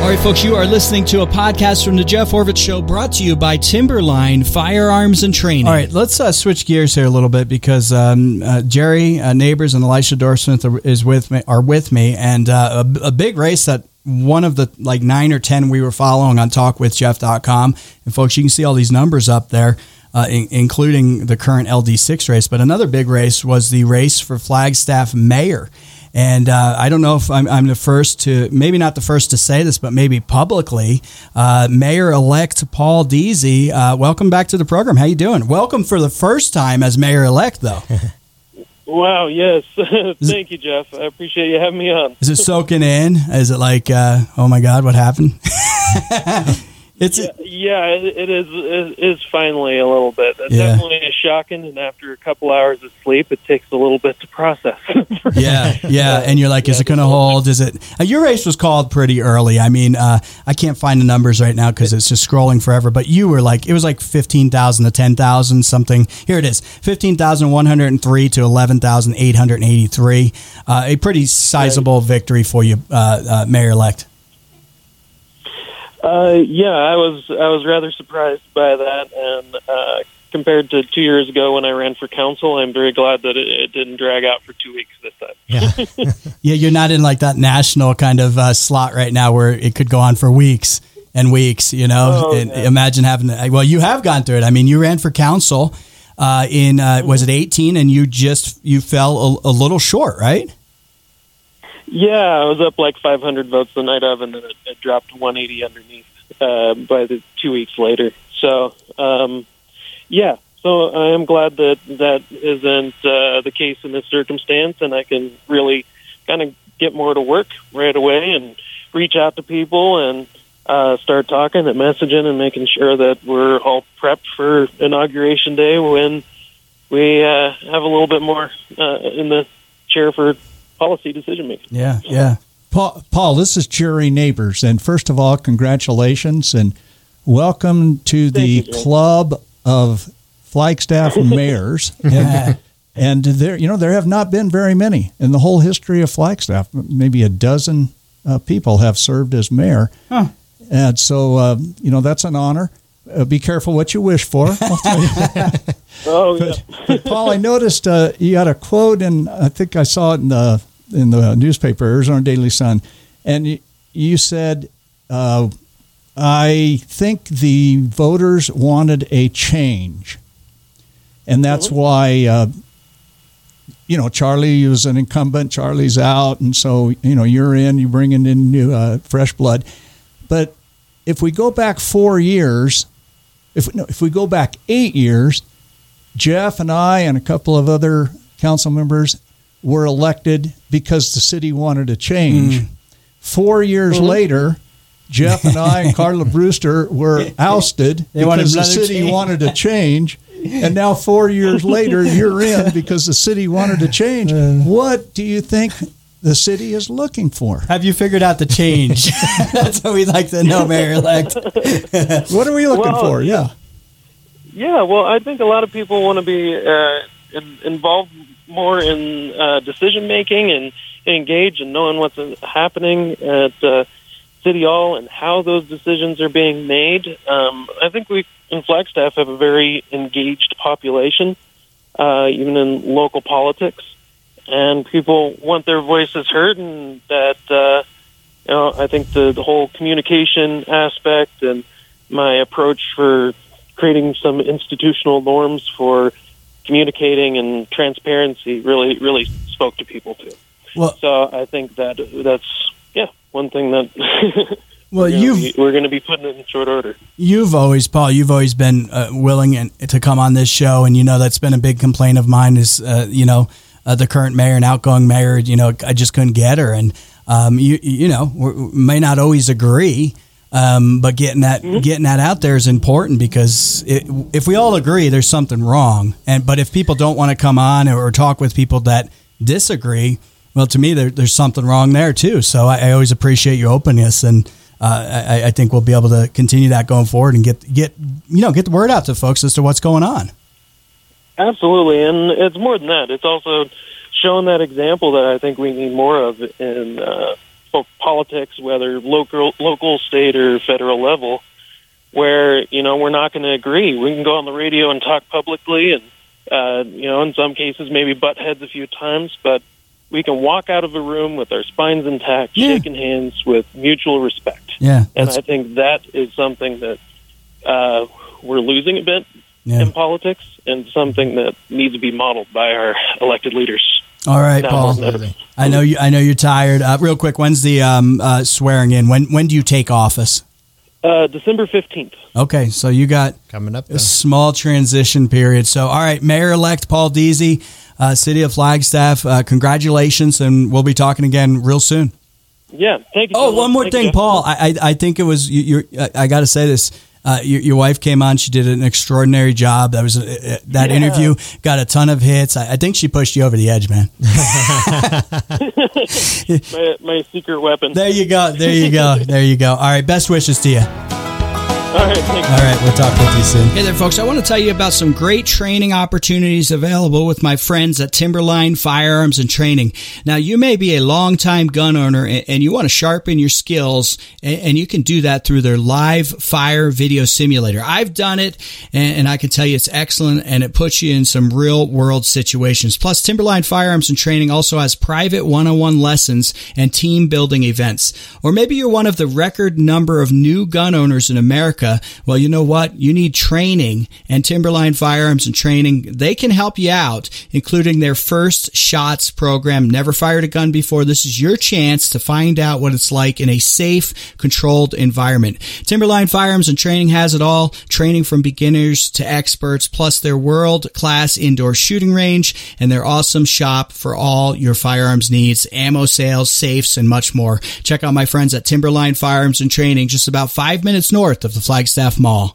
All right, folks, you are listening to a podcast from the Jeff Horvitz Show, brought to you by Timberline Firearms and Training. All right, let's switch gears here a little bit because Jerry Neighbors and Elisha Dorsmith are with me, and a big race that one of the 9 or 10 we were following on talkwithjeff.com. And folks, you can see all these numbers up there, including the current LD6 race. But another big race was the race for Flagstaff mayor. And I don't know if I'm the first to, maybe not the first to say this, but maybe publicly, Mayor-elect Paul Deasy. Welcome back to the program. How you doing? Welcome for the first time as Mayor-elect, though. Wow, yes. Thank you, Jeff. I appreciate you having me on. Is it soaking in? Is it like, oh my God, what happened? It is finally a little bit. It definitely is shocking, and after a couple hours of sleep, it takes a little bit to process. And you're like, is it going to hold? Is it? Your race was called pretty early. I mean, I can't find the numbers right now because it's just scrolling forever, but you were it was like 15,000 to 10,000 something. Here it is, 15,103 to 11,883. A pretty sizable victory for you, Mayor-elect. I was rather surprised by that, and compared to 2 years ago when I ran for council, I'm very glad that it didn't drag out for 2 weeks this time. Yeah, you're not in that national kind of slot right now where it could go on for weeks and weeks, Imagine having to, well, you have gone through it. I mean, you ran for council in, was it 18, and you fell a little short, right? Yeah, I was up like 500 votes the night of, and then it dropped to 180 underneath by the 2 weeks later. So, so I am glad that isn't the case in this circumstance, and I can really kind of get more to work right away and reach out to people and start talking and messaging and making sure that we're all prepped for Inauguration Day when we have a little bit more in the chair for policy decision making. Yeah. Paul, this is Jerry Neighbors, and first of all, congratulations and welcome to the Club of Flagstaff Mayors. And there have not been very many in the whole history of Flagstaff. Maybe a dozen people have served as mayor, and so that's an honor. Be careful what you wish for. I'll tell you. But Paul, I noticed you had a quote, and I think I saw it in the newspaper, Arizona Daily Sun, and you said, "I think the voters wanted a change, and that's why." Charlie was an incumbent. Charlie's out, and so you're in. You bring in new fresh blood, but if we go back 4 years. If we go back 8 years, Jeff and I and a couple of other council members were elected because the city wanted a change. 4 years later, Jeff and I and Carla Brewster were ousted because the city wanted a change. And now 4 years later, you're in because the city wanted to change. What do you think the city is looking for? Have you figured out the change? That's what we'd like to know, Mayor-elect. What are we looking for? Yeah, well, I think a lot of people want to be involved more in decision-making and engage in knowing what's happening at City Hall and how those decisions are being made. I think we in Flagstaff have a very engaged population, even in local politics. And people want their voices heard, and that, I think the whole communication aspect and my approach for creating some institutional norms for communicating and transparency really spoke to people too. Well, so I think that's one thing that we're going to be putting in short order. Paul, you've always been willing to come on this show, and that's been a big complaint of mine is the current mayor and outgoing mayor, I just couldn't get her. And, we may not always agree, but getting that out there is important because if we all agree, there's something wrong. But if people don't want to come on or talk with people that disagree, well, to me, there's something wrong there too. So I always appreciate your openness, and I think we'll be able to continue that going forward and get the word out to folks as to what's going on. Absolutely, and it's more than that. It's also showing that example that I think we need more of in politics, whether local, state, or federal level, where, we're not going to agree. We can go on the radio and talk publicly and, in some cases maybe butt heads a few times, but we can walk out of a room with our spines intact, shaking hands with mutual respect. Yeah, and I think that is something that we're losing a bit in politics, and something that needs to be modeled by our elected leaders. All right, Paul. I know you're tired. Real quick, when's the swearing in? When do you take office? December 15th. Okay, so you got coming up a small transition period. So, all right, Mayor-elect Paul Deasy, City of Flagstaff, congratulations, and we'll be talking again real soon. Yeah, thank you. Oh, one more thing, Paul. I think it was I got to say this. Your wife came on. She did an extraordinary job. That was that interview got a ton of hits. I think she pushed you over the edge, man. my secret weapon. There you go. All right. Best wishes to you. All right, thanks. All right, we'll talk with you soon. Hey there, folks. I want to tell you about some great training opportunities available with my friends at Timberline Firearms and Training. Now, you may be a longtime gun owner and you want to sharpen your skills, and you can do that through their live fire video simulator. I've done it, and I can tell you it's excellent, and it puts you in some real-world situations. Plus, Timberline Firearms and Training also has private one-on-one lessons and team-building events. Or maybe you're one of the record number of new gun owners in America. Well, you know what? You need training, and Timberline Firearms and Training, they can help you out, including their First Shots program. Never fired a gun before. This is your chance to find out what it's like in a safe, controlled environment. Timberline Firearms and Training has it all, training from beginners to experts, plus their world-class indoor shooting range and their awesome shop for all your firearms needs, ammo sales, safes, and much more. Check out my friends at Timberline Firearms and Training, just about 5 minutes north of the Flagstaff Mall.